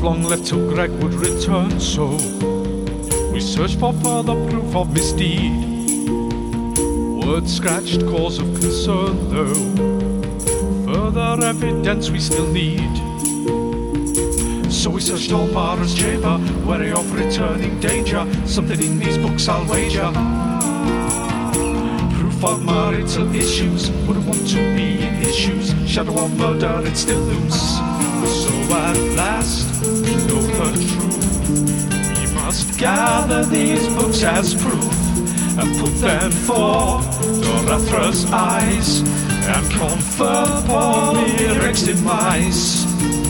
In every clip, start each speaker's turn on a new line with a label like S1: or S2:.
S1: long left till Greg would return, so we searched for further proof of misdeed. Word scratched, cause of concern though, further evidence we still need. So we searched all Mara's chamber, wary of returning danger. Something in these books I'll wager. Proof of marital issues, wouldn't want to be in his shoes. Shadow of murder, it's still loose. So at last, we know the truth. We must gather these books as proof and put them for Dorathra's eyes and confirm Paul Eric's demise.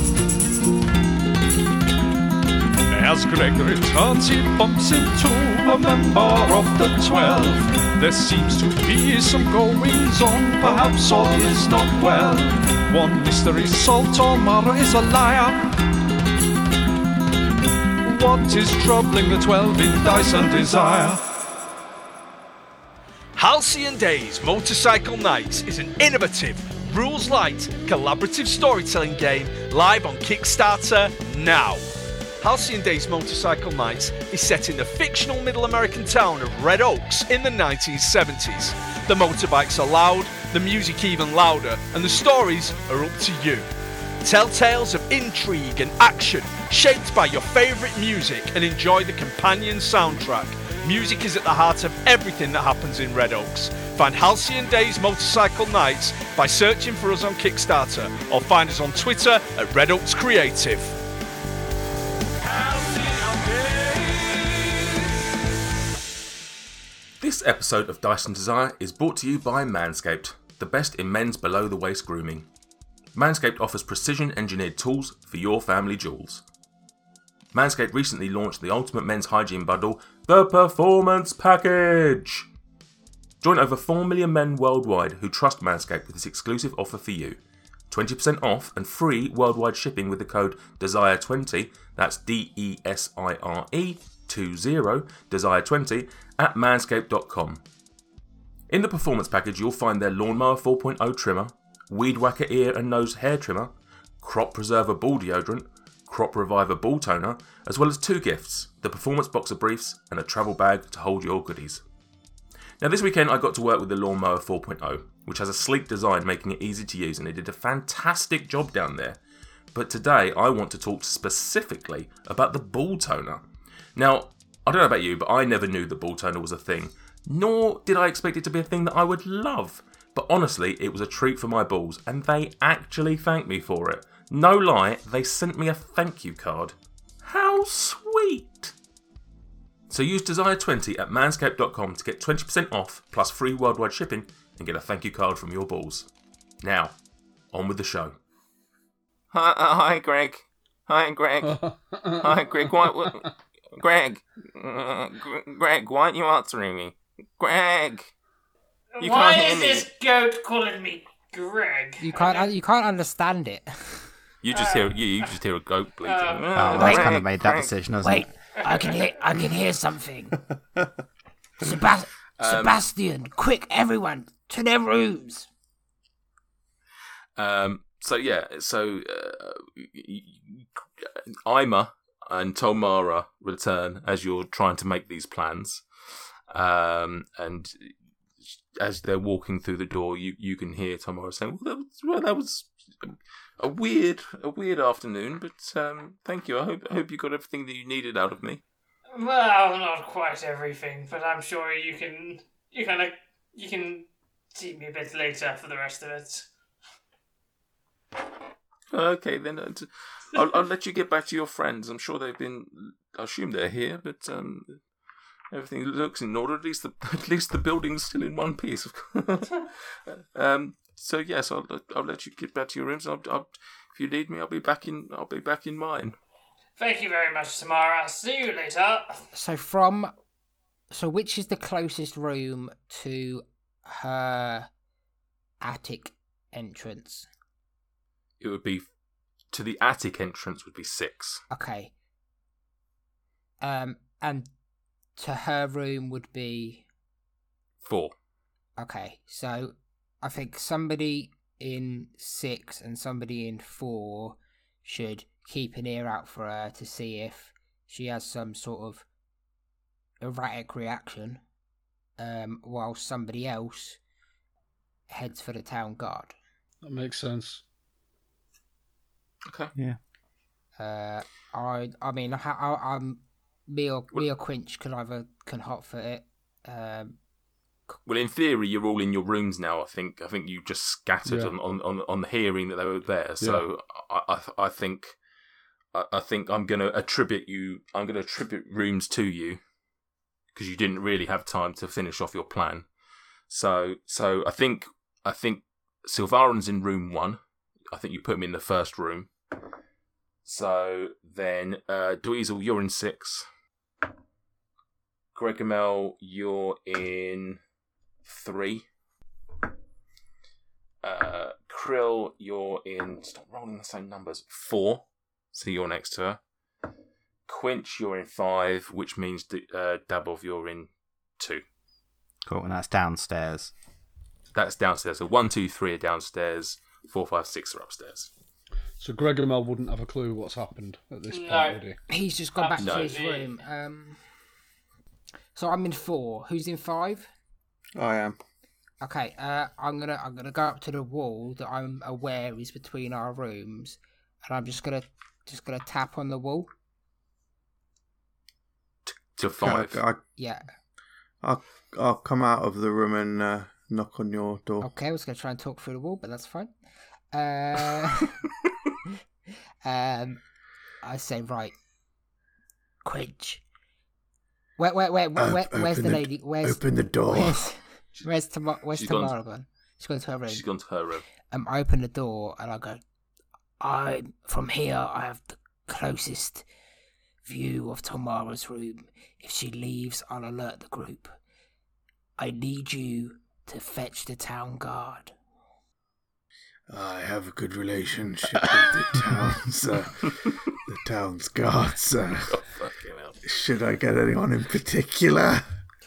S1: As Greg returns, he bumps into a member of the 12. There seems to be some goings on, perhaps all is not well. One mystery solved, or Mara is a liar. What is troubling the 12 in Dice and Desire?
S2: Halcyon Days Motorcycle Nights is an innovative, rules-light, collaborative storytelling game live on Kickstarter now. Halcyon Days Motorcycle Nights is set in the fictional middle American town of Red Oaks in the 1970s. The motorbikes are loud, the music even louder, and the stories are up to you. Tell tales of intrigue and action, shaped by your favourite music, and enjoy the companion soundtrack. Music is at the heart of everything that happens in Red Oaks. Find Halcyon Days Motorcycle Nights by searching for us on Kickstarter, or find us on Twitter at Red Oaks Creative.
S3: This episode of Dice and Desire is brought to you by Manscaped, the best in men's below-the-waist grooming. Manscaped offers precision-engineered tools for your family jewels. Manscaped recently launched the ultimate men's hygiene bundle, the Performance Package. Join over 4 million men worldwide who trust Manscaped with this exclusive offer for you. 20% off and free worldwide shipping with the code DESIRE20, that's DESIRE20, DESIRE20, at manscaped.com. In the Performance Package, you'll find their Lawnmower 4.0 trimmer, Weed Whacker ear and nose hair trimmer, Crop Preserver ball deodorant, Crop Reviver ball toner, as well as 2 gifts, the Performance Boxer Briefs and a travel bag to hold your goodies. Now this weekend I got to work with the Lawnmower 4.0, which has a sleek design making it easy to use, and they did a fantastic job down there. But today I want to talk specifically about the ball toner. Now, I don't know about you, but I never knew the ball toner was a thing, nor did I expect it to be a thing that I would love. But honestly, it was a treat for my balls, and they actually thanked me for it. No lie, they sent me a thank you card. How sweet! So use Desire20 at manscaped.com to get 20% off plus free worldwide shipping and get a thank you card from your balls. Now, on with the show.
S4: Hi, Greg. Hi, Greg. Hi, Greg. What? Greg. Greg, why aren't you answering me? Greg. You
S5: Why
S4: can't hear
S5: is
S4: me.
S5: this goat calling me Greg?
S6: You can't understand it.
S3: You just hear a goat bleating.
S7: That's kind of made that decision, hasn't
S6: Wait, I can hear something. Sebastian, quick, everyone, to their rooms.
S3: So Ima and Tomara return as you're trying to make these plans, and as they're walking through the door, you can hear Tomara saying, "Well, that was a weird afternoon, but thank you. I hope you got everything that you needed out of me."
S5: Well, not quite everything, but I'm sure you can see me a bit later for the rest of it.
S3: Okay, then I'll let you get back to your friends. I'm sure I assume they're here, but everything looks in order. At least the building's still in one piece, of course. So yes, I'll let you get back to your rooms. If you need me, I'll be back in mine.
S5: Thank you very much, Tamara. See you later.
S6: So which is the closest room to her attic entrance?
S3: It would be to the attic entrance would be 6.
S6: Okay. And to her room would be
S3: 4.
S6: Okay, so I think somebody in 6 and somebody in 4 should keep an ear out for her to see if she has some sort of erratic reaction, while somebody else heads for the town guard.
S2: That makes sense.
S4: Okay.
S7: Yeah.
S6: I mean, me or Quinch can hotfoot it.
S4: Well, in theory, you're all in your rooms now. I think you just scattered
S2: Yeah.
S4: on hearing that they were there. So I think I'm going to attribute rooms to you because you didn't really have time to finish off your plan. So I think Silvaren's in room 1. I think you put him in the first room. So then, Dweezil, you're in 6. Gregomel, you're in 3. Krill, you're in... Stop rolling the same numbers. 4. So you're next to her. Quinch, you're in 5, which means Dabov, you're in 2.
S7: Cool, and that's downstairs.
S4: That's downstairs. So 1, 2, 3 are downstairs. 4, 5, 6 are upstairs.
S2: So Gregomel wouldn't have a clue what's happened at this point, would he?
S6: He's just gone back to his
S5: Absolutely.
S6: room. So I'm in 4. Who's in 5?
S8: I am.
S6: Okay. I'm gonna go up to the wall that I'm aware is between our rooms, and I'm just gonna tap on the wall.
S4: To 5.
S6: Yeah.
S8: I'll come out of the room and knock on your door.
S6: Okay. I was gonna try and talk through the wall, but that's fine. I say, right, Quinch. Where's the lady?
S8: Open the door.
S6: Where's Tamara gone? She's gone to her room.
S4: She's gone to her room.
S6: I open the door and I go, from here I have the closest view of Tamara's room. If she leaves, I'll alert the group. I need you to fetch the town guard.
S8: I have a good relationship with the town's guards.
S4: Oh, fucking hell.
S8: Should I get anyone in particular?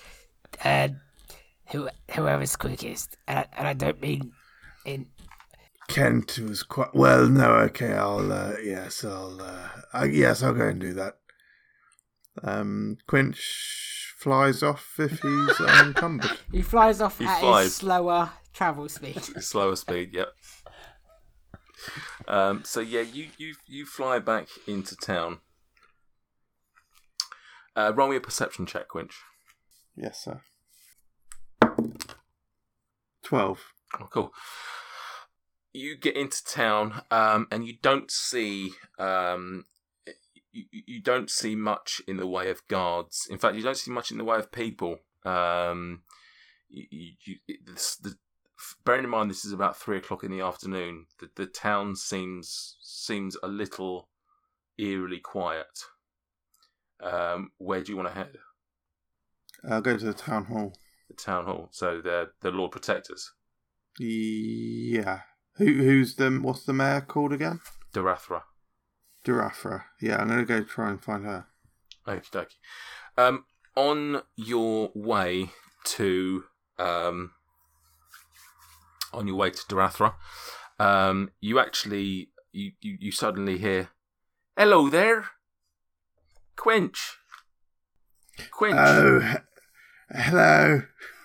S6: Whoever's quickest, and I don't mean in.
S8: Kent was quite well. No, okay. I'll go and do that. Quinch flies off if he's unencumbered.
S6: He flies off at his slower travel speed.
S4: Slower speed, yep. So yeah, you fly back into town. Roll me a perception check, Quinch.
S8: Yes, sir. 12.
S4: Oh, cool. You get into town, and you don't see you don't see much in the way of guards. In fact, you don't see much in the way of people. Bearing in mind this is about 3:00 in the afternoon, the town seems a little eerily quiet. Where do you want to head?
S8: I'll go to the town hall.
S4: The town hall. So they're the Lord Protectors.
S8: Yeah. What's the mayor called again?
S4: Darathra.
S8: Darathra. Yeah, I'm gonna go try and find her.
S4: Okie dokie. On your way to Darathra, you suddenly hear, "Hello there, Quinch."
S8: Oh, hello.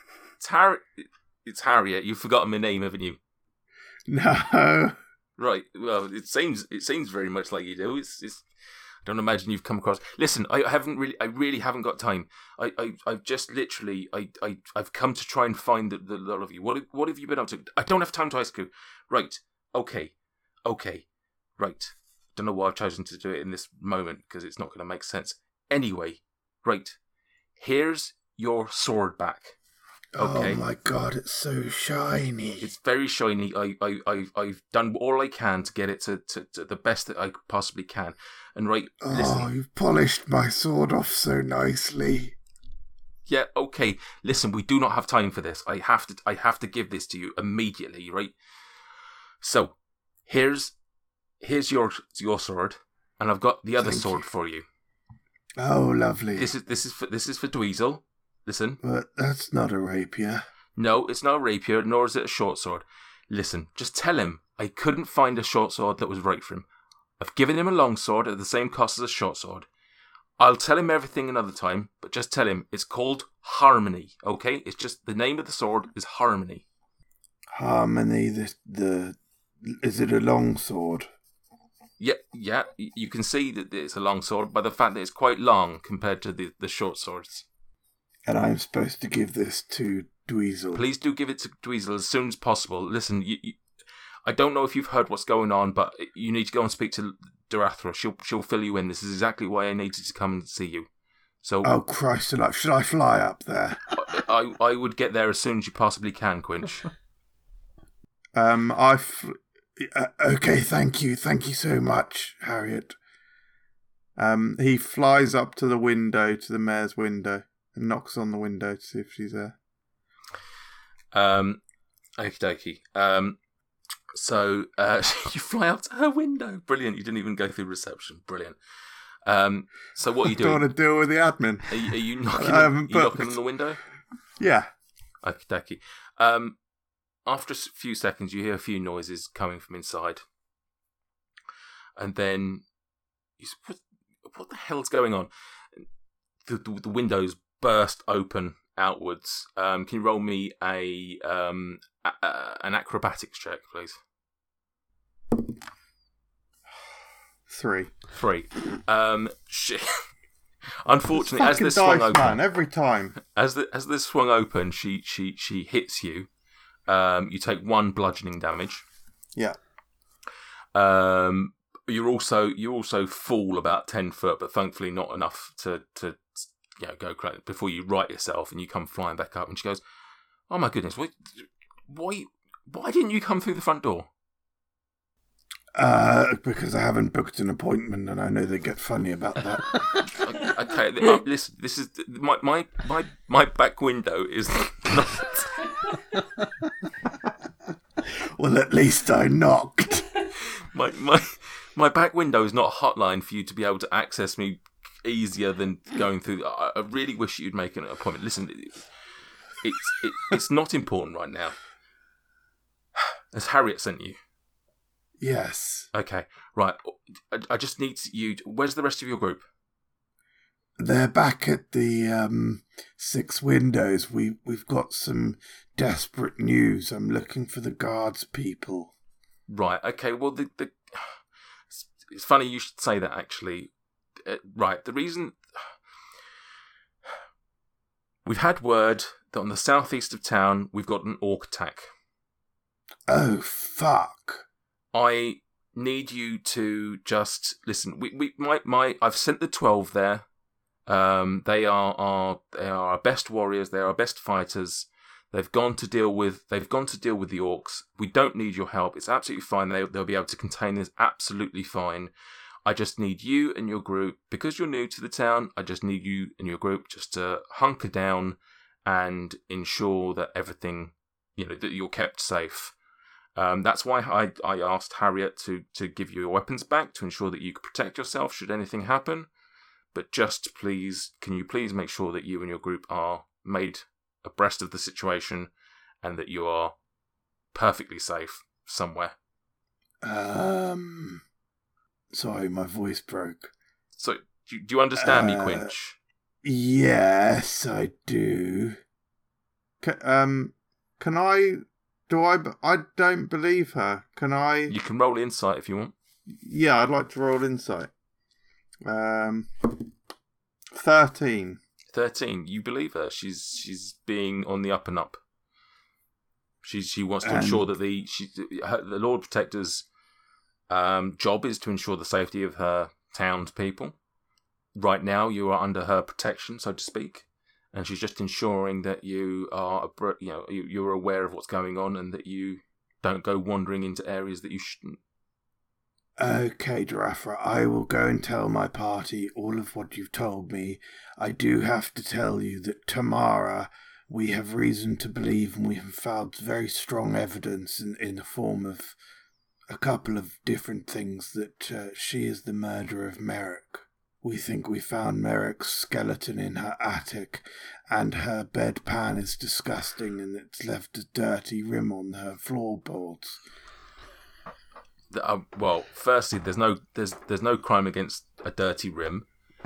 S4: It's Harriet. You've forgotten my name, haven't you?
S8: No.
S4: Right. Well, it seems very much like you do. It's I don't imagine you've come across. Listen, I really haven't got time. I've just literally I've come to try and find the lot of you. What have you been up to? I don't have time to ask you. Right. Okay. Right. Don't know why I've chosen to do it in this moment because it's not going to make sense. Anyway, right. Here's your sword back. Okay.
S8: Oh my god, it's so shiny.
S4: It's very shiny. I've done all I can to get it to the best that I possibly can. And right, listen.
S8: You've polished my sword off so nicely.
S4: Yeah, okay. Listen, we do not have time for this. I have to give this to you immediately, right? So, here's your sword, and I've got the other sword for you.
S8: Oh, lovely.
S4: This is for Dweezil. Listen.
S8: But that's not a rapier.
S4: No, it's not a rapier, nor is it a short sword. Listen, just tell him I couldn't find a short sword that was right for him. I've given him a longsword at the same cost as a short sword. I'll tell him everything another time, but just tell him it's called Harmony, okay? It's just the name of the sword is Harmony.
S8: Harmony, is it a long sword?
S4: Yeah, you can see that it's a long sword by the fact that it's quite long compared to the short swords.
S8: And I'm supposed to give this to Dweezil.
S4: Please do give it to Dweezil as soon as possible. Listen, I don't know if you've heard what's going on, but you need to go and speak to Darathra. She'll fill you in. This is exactly why I needed to come and see you. So,
S8: oh, Christ alive. Should I fly up there?
S4: I would get there as soon as you possibly can, Quinch.
S8: Okay, thank you. Thank you so much, Harriet. He flies up to the window, to the mayor's window, and knocks on the window to see if she's there.
S4: Okie dokie. So you fly up to her window. Brilliant. You didn't even go through reception. Brilliant. So what are you doing?
S8: I don't want to deal with the admin.
S4: Are you knocking, knocking on the window?
S8: Yeah.
S4: Okie dokie. After a few seconds, you hear a few noises coming from inside. And then you say, what the hell's going on? The windows burst open outwards. Can you roll me an acrobatics check, please?
S8: 3.
S4: Shit. Unfortunately, as this swung open,
S8: man, every time.
S4: As this swung open, she hits you. You take 1 bludgeoning damage.
S8: Yeah.
S4: You also fall about 10 foot, but thankfully not enough to go crazy before you right yourself, and you come flying back up. And she goes, "Oh my goodness, why didn't you come through the front door?"
S8: Because I haven't booked an appointment, and I know they get funny about that.
S4: Okay, listen. This is my back window is not.
S8: Well, at least I knocked.
S4: My back window is not a hotline for you to be able to access me easier than going through. I really wish you'd make an appointment. Listen, it's not important right now. Has Harriet sent you?
S8: Yes.
S4: Okay, right. I just need you. Where's the rest of your group?
S8: They're back at the 6 windows. We've got some desperate news. I'm looking for the guards people.
S4: Right. Okay. Well, it's funny you should say that. Actually, right. The reason we've had word that on the southeast of town we've got an orc attack.
S8: Oh fuck!
S4: I need you to just listen. I've sent the 12 there. They are our best warriors. They are our best fighters. They've gone to deal with the orcs. We don't need your help. It's absolutely fine. They'll be able to contain this absolutely fine. I just need you and your group, because you're new to the town. I just need you and your group just to hunker down and ensure that everything, that you're kept safe. That's why I asked Harriet to give you your weapons back to ensure that you could protect yourself should anything happen. But just please, can you please make sure that you and your group are made abreast of the situation and that you are perfectly safe somewhere?
S8: Sorry, my voice broke.
S4: So, do you understand me, Quinch?
S8: Yes, I do. Can I... I don't believe her. Can I...
S4: You can roll insight if you want.
S8: Yeah, I'd like to roll insight. 13.
S4: 13. You believe her. She's being on the up and up. She wants to ensure that the Lord Protector's job is to ensure the safety of her townspeople. Right now, you are under her protection, so to speak, and she's just ensuring that you are, you're aware of what's going on and that you don't go wandering into areas that you shouldn't.
S8: Okay, Darathra, I will go and tell my party all of what you've told me. I do have to tell you that Tamara, we have reason to believe, and we have found very strong evidence in the form of a couple of different things, that she is the murderer of Merrick. We think we found Merrick's skeleton in her attic, and her bedpan is disgusting, and it's left a dirty rim on her floorboards.
S4: Well, firstly, there's no crime against a dirty rim.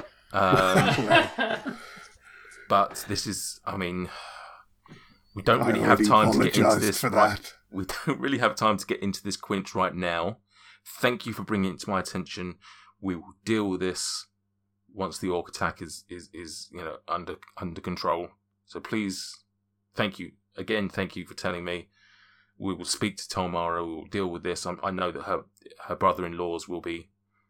S4: But this is, I mean, we don't really have time to get into this. We don't really have time to get into this, Quinch, right now. Thank you for bringing it to my attention. We will deal with this once the orc attack is under control. So please, thank you again. Thank you for telling me. We will speak to Tomara. We will deal with this. I know that her brother-in-laws will be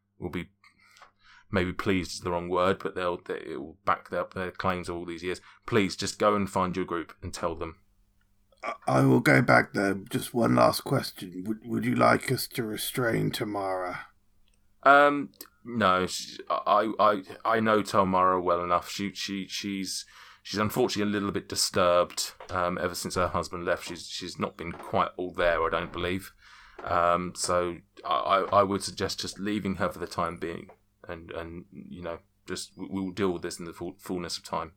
S4: maybe pleased is the wrong word, but it will back up their claims of all these years. Please just go and find your group and tell them.
S8: I will go back there. Just one last question. Would you like us to restrain Tamara?
S4: No. I know Tamara well enough. She's unfortunately a little bit disturbed. Ever since her husband left, she's not been quite all there, I don't believe. So I would suggest just leaving her for the time being, and just we will deal with this in the fullness of time.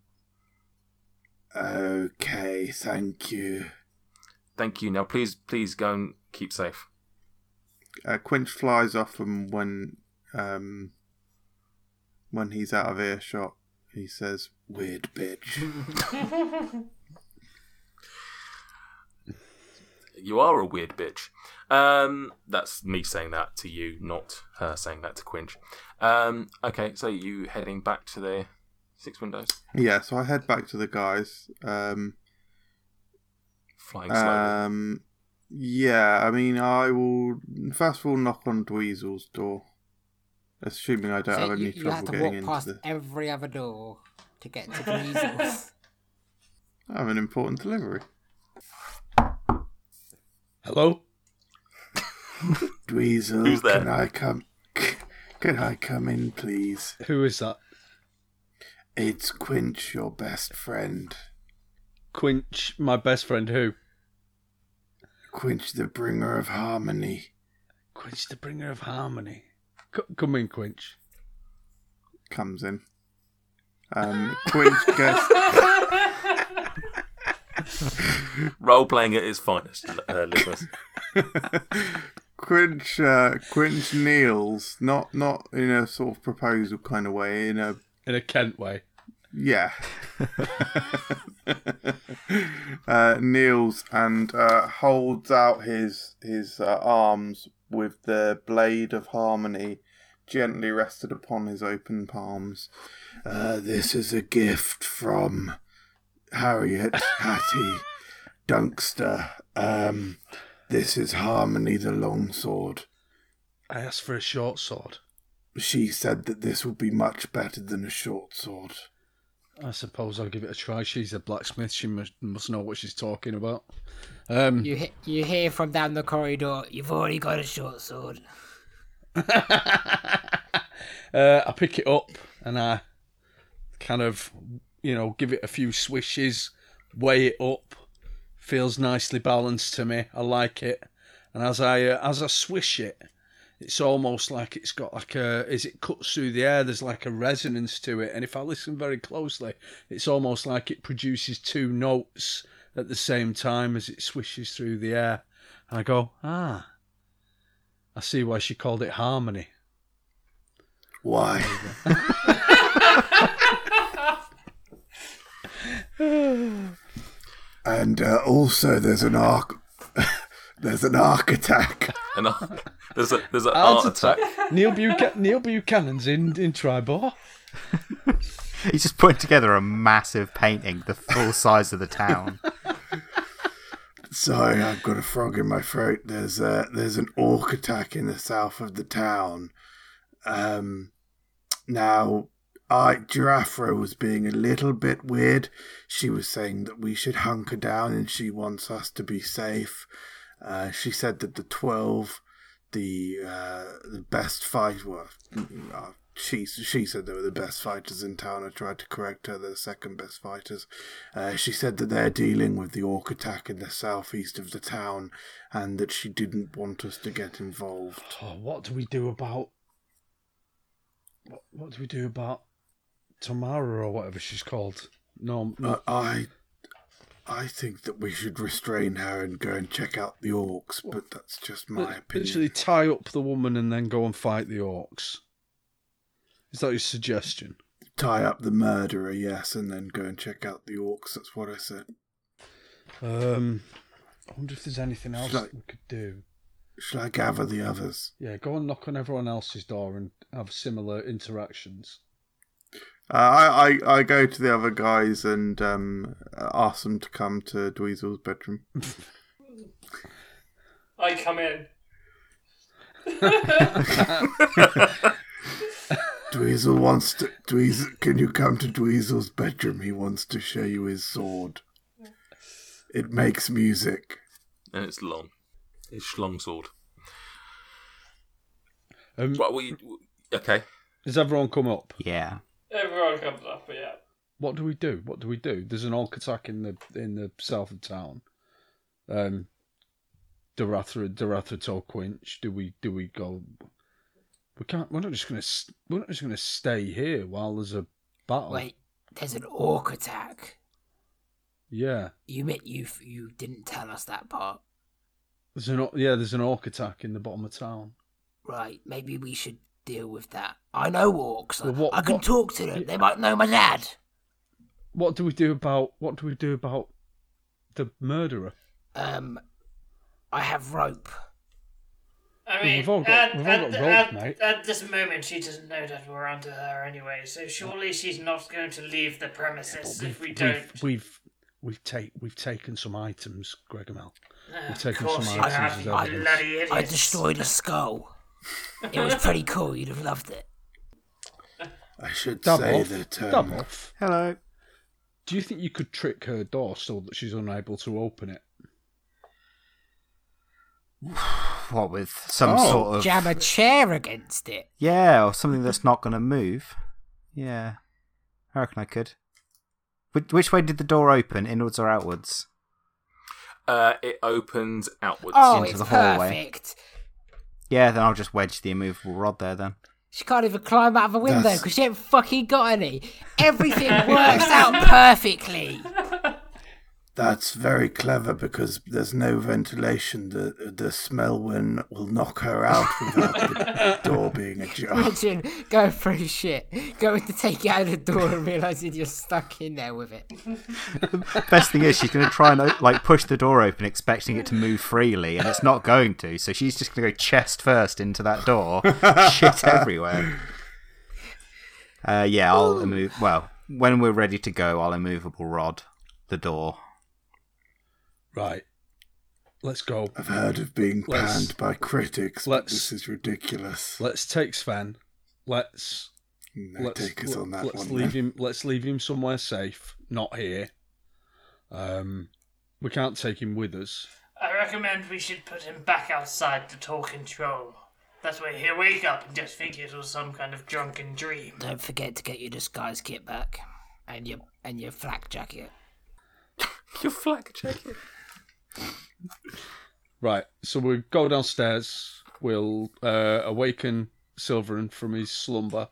S8: Okay, thank you.
S4: Thank you. Now, please go and keep safe.
S8: Quinch flies off, and when he's out of earshot, he says, "Weird bitch."
S4: You are a weird bitch. That's me saying that to you, not her saying that to Quinch. Okay, so you heading back to the Six Windows?
S8: Yeah, so I head back to the guys.
S4: Flying slowly.
S8: Yeah, I mean, I will first of all knock on Dweezil's door, assuming I don't have any trouble getting into
S6: You have to walk past every other door to get to Dweezil's.
S8: I have an important delivery.
S2: Hello?
S8: Dweezil,
S4: Who's there?
S8: Can I come in, please?
S2: Who is that?
S8: It's Quinch, your best friend.
S2: Quinch, my best friend, who?
S8: Quinch, the bringer of harmony.
S2: Quinch, the bringer of harmony. Come in, Quinch.
S8: Comes in. Quinch gets...
S4: Role-playing at its finest, listeners.
S8: Quinch kneels, not in a sort of proposal kind of way, in a
S2: Kent way.
S8: Yeah. Kneels and holds out his arms with the blade of harmony gently rested upon his open palms. This is a gift from Harriet Hattie Dunkster. This is Harmony the Longsword.
S2: I asked for a short sword.
S8: She said that this would be much better than a short sword.
S2: I suppose I'll give it a try. She's a blacksmith. She must know what she's talking about.
S6: You hear from down the corridor, you've already got a short sword.
S2: I pick it up and I kind of, give it a few swishes, weigh it up. Feels nicely balanced to me. I like it. And as I swish it, it's almost like it's got like as it cuts through the air, there's like a resonance to it. And if I listen very closely, it's almost like it produces two notes at the same time as it swishes through the air. And I go, I see why she called it harmony.
S8: Why? And also there's an arc attack.
S4: There's an art attack.
S2: Neil Buchanan's in Tribor.
S7: He's just putting together a massive painting, the full size of the town.
S8: Sorry, I've got a frog in my throat. There's an orc attack in the south of the town. Now, Giraffra was being a little bit weird. She was saying that we should hunker down and she wants us to be safe. She said that the 12, the best fight, she said they were the best fighters in town. I tried to correct her, they're the second best fighters. She said that they're dealing with the orc attack in the southeast of the town and that she didn't want us to get involved.
S2: Oh, what do we do about Tamara or whatever she's called? No.
S8: I think that we should restrain her and go and check out the orcs, but that's just my opinion.
S9: Literally tie up the woman and then go and fight the orcs. Is that your suggestion?
S8: Tie up the murderer, yes, and then go and check out the orcs. That's what I said.
S9: I wonder if there's anything else that we could do.
S8: Shall I gather the others?
S9: Yeah, go and knock on everyone else's door and have similar interactions.
S8: I go to the other guys and ask them to come to Dweezil's bedroom.
S5: I come in.
S8: Dweezil, can you come to Dweezil's bedroom? He wants to show you his sword. It makes music.
S4: And it's long. It's long sword. Okay.
S9: Does everyone come up?
S7: Yeah.
S5: Everyone comes up, yeah.
S9: What do we do? There's an orc attack in the south of town. Darathra Torquinch. Do we go? We can't. We're not just gonna stay here while there's a battle.
S6: Wait, there's an orc attack.
S9: Yeah.
S6: You didn't tell us that part.
S9: There's an orc attack in the bottom of town.
S6: Right, maybe we should deal with that. I know orcs.
S9: Well,
S6: I can talk to them. They might know my dad.
S9: What do we do about the murderer?
S6: I have rope.
S5: I mean,
S9: we've all got rope, mate.
S5: At this moment, she doesn't know that we're onto her anyway, so surely she's not going to leave the premises if we don't.
S9: We've taken some items, Gregomel. We've
S5: Of
S9: taken
S5: course
S9: some
S5: you
S9: items
S5: have,
S9: as
S5: you
S9: evidence.
S5: bloody idiots.
S6: I destroyed a skull. It was pretty cool. You'd have loved it.
S8: I should
S9: Dab
S8: say
S9: off.
S8: that...
S9: Dab off.
S7: Hello.
S9: Do you think you could trick her door so that she's unable to open it?
S7: What, with some sort of...
S6: Jam a chair against it.
S7: Yeah, or something that's not going to move. Yeah. I reckon I could. Which way did the door open? Inwards or outwards?
S4: It opens outwards.
S6: Oh,
S7: Into
S6: it's
S7: the hallway.
S6: perfect.
S7: Yeah, then I'll just wedge the immovable rod there then.
S6: She can't even climb out of a window
S8: That's-
S6: because she ain't fucking got any. Everything works out perfectly.
S8: That's very clever because there's no ventilation. The smell wind will knock her out without the door being ajar.
S6: Imagine going through shit, going to take it out of the door and realising you're stuck in there with it.
S7: Best thing is she's going to try and push the door open expecting it to move freely, and it's not going to, so she's just going to go chest first into that door. Shit everywhere. I'll move. Well, when we're ready to go, I'll immovable rod the door.
S9: Right. Let's go.
S8: I've heard of being panned by critics, but
S9: let's-
S8: this is ridiculous.
S9: Let's take Sven. Let's
S8: Take us on that
S9: let's
S8: one.
S9: leave
S8: then.
S9: him. Let's leave him somewhere safe, not here. We can't take him with us.
S5: I recommend we should put him back outside the talking troll. That way he'll wake up and just think it was some kind of drunken dream.
S6: Don't forget to get your disguise kit back and your flak jacket.
S4: Your flak jacket.
S9: Right. So we'll go downstairs. We'll awaken Silverin from his slumber.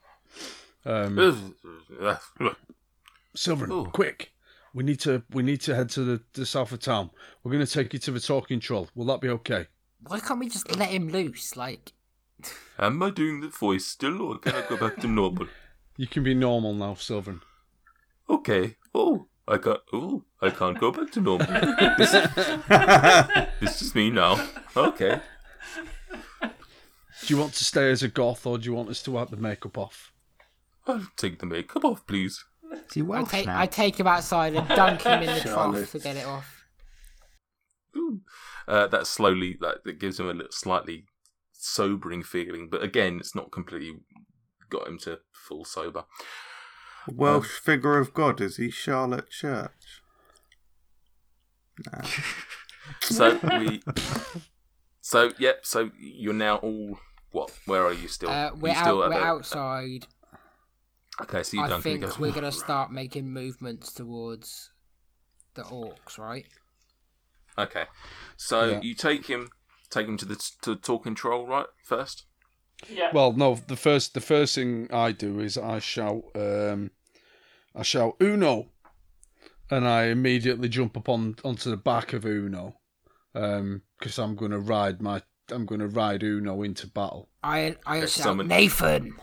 S9: Silverin,
S4: Ooh.
S9: quick! We need to head to the south of town. We're going to take you to the talking troll. Will that be okay?
S6: Why can't we just let him loose?
S4: Am I doing the voice still, or can I go back to normal?
S9: You can be normal now, Silverin.
S4: Okay. I can't go back to normal. This is me now. Okay.
S9: Do you want to stay as a goth, or do you want us to wipe the makeup off?
S4: I'll take the makeup off, please.
S7: Is he Welsh now?
S6: I take him outside and dunk him in the trough
S8: Charlotte.
S6: to get it off.
S4: That slowly, that gives him a little slightly sobering feeling, but again, it's not completely got him to full sober.
S8: Welsh figure of God, is he Charlotte Church?
S4: So you're now all what? Where are you still?
S6: We're
S4: You still
S6: outside.
S4: Okay, so you
S6: I
S4: don't
S6: think
S4: go.
S6: we're going to start making movements towards the orcs, right?
S4: Okay, so
S9: Yeah.
S4: you take him to the talking troll, right? First.
S5: Yeah.
S9: Well, no. The first thing I do is I shout Uno, and I immediately jump up onto the back of Uno, because I'm going to ride Uno into battle.
S6: I shout,
S4: summon-
S6: Nathan.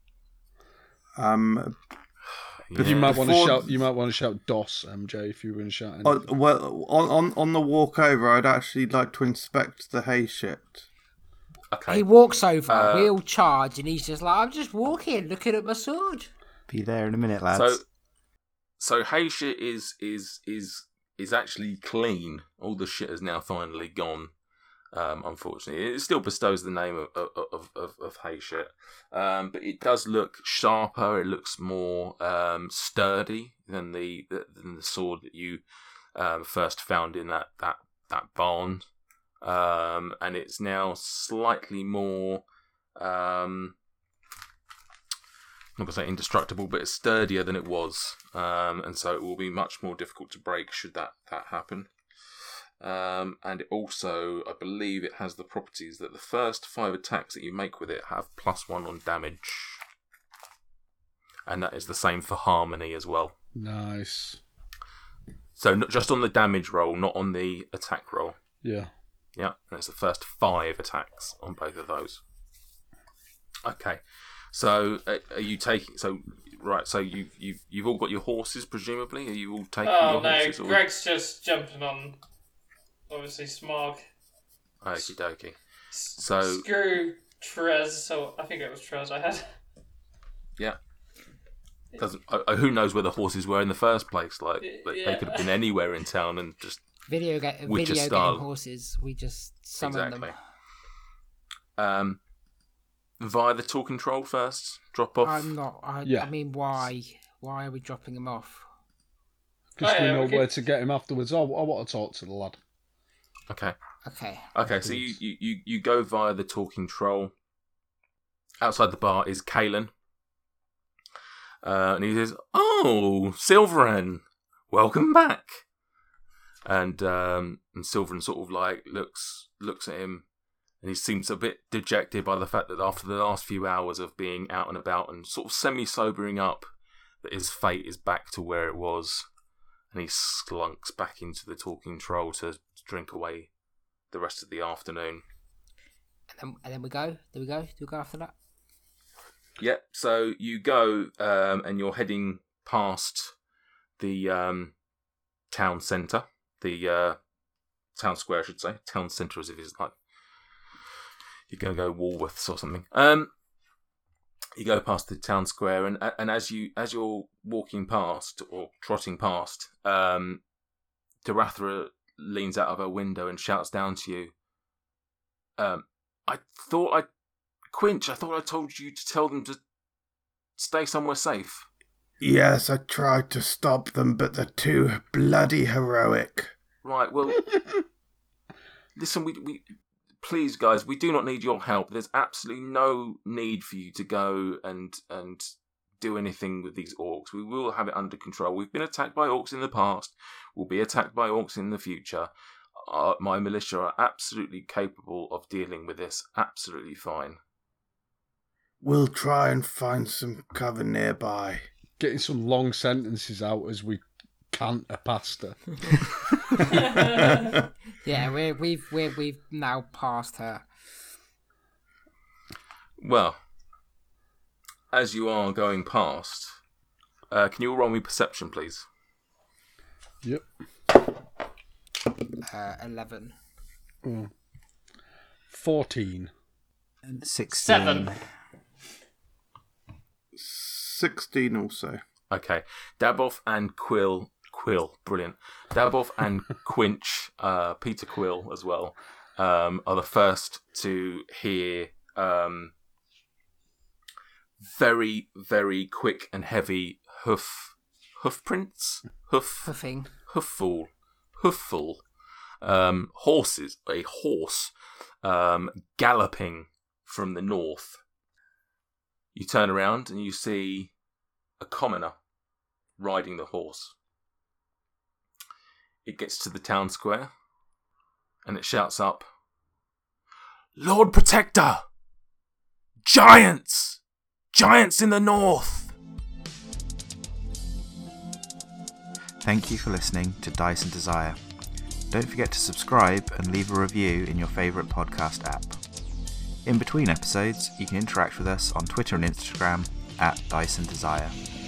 S9: You might want to shout DOS, MJ, if you were going to shout anything.
S8: Well, on the walk over, I'd actually like to inspect the hay shit.
S4: Okay.
S6: He walks over, we all charge, and he's just like, I'm just walking, looking at my sword.
S7: Be there in a minute, lads.
S4: So hay shit is actually clean. All the shit is now finally gone. Unfortunately, it still bestows the name of hay shit, but it does look sharper. It looks more sturdy than the sword that you first found in that barn, and it's now slightly more. I'm not going to say indestructible, but it's sturdier than it was, and so it will be much more difficult to break should that happen. And it also, I believe it has the properties that the first 5 attacks that you make with it have +1 on damage. And that is the same for Harmony as well.
S9: Nice.
S4: So not just on the damage roll, not on the attack roll.
S9: Yeah.
S4: Yeah, and it's the first 5 attacks on both of those. Okay. So are you taking... So you've all got your horses, presumably? Are you all taking your horses?
S5: No, Greg's just jumping on... Obviously, Smog.
S4: Okie dokie. So
S5: screw Trez. So I think it was Trez I had.
S4: Yeah. Doesn't who knows where the horses were in the first place? Like they could have been anywhere in town and just
S6: video game horses. We just summon them.
S4: Via the tool control first. Drop off.
S6: I'm not. I mean, why? Why are we dropping him off?
S9: Because we know where to get him afterwards. I want to talk to the lad.
S4: Okay. So you go via the talking troll. Outside the bar is Kalen. And he says, "Oh, Silverin, welcome back." And Silverin sort of like looks at him, and he seems a bit dejected by the fact that after the last few hours of being out and about and sort of semi-sobering up, that his fate is back to where it was. And he slunks back into the talking troll to drink away the rest of the afternoon.
S6: And then we go. Do we go after that?
S4: Yep. So you go, and you're heading past the town centre, the town square, I should say. Town centre, as if it's like you're going to go Woolworths or something. You go past the town square, and as you're walking past or trotting past, Darathra leans out of her window and shouts down to you. Quinch, I thought I told you to tell them to stay somewhere safe.
S8: Yes, I tried to stop them, but they're too bloody heroic.
S4: Right, well, listen, we please, guys, we do not need your help. There's absolutely no need for you to go and do anything with these orcs. We will have it under control. We've been attacked by orcs in the past. We'll be attacked by orcs in the future. My militia are absolutely capable of dealing with this. Absolutely fine.
S8: We'll try and find some cover nearby.
S9: Getting some long sentences out as we cant a pasta.
S6: Yeah, we've now passed her.
S4: Well, as you are going past, can you all roll me perception, please?
S9: Yep.
S6: 11.
S9: 14.
S7: 16.
S5: 7.
S8: 16 also.
S4: Okay. Daboff and Quill, brilliant. Daboff and Quinch, Peter Quill as well, are the first to hear very, very quick and heavy hoof prints?
S6: Hoofing.
S4: Hoofful. Horses, a horse, galloping from the north. You turn around and you see a commoner riding the horse. It gets to the town square and it shouts up, "Lord Protector! Giants! Giants in the north!"
S7: Thank you for listening to Dice and Desire. Don't forget to subscribe and leave a review in your favourite podcast app. In between episodes, you can interact with us on Twitter and Instagram @Dice and Desire.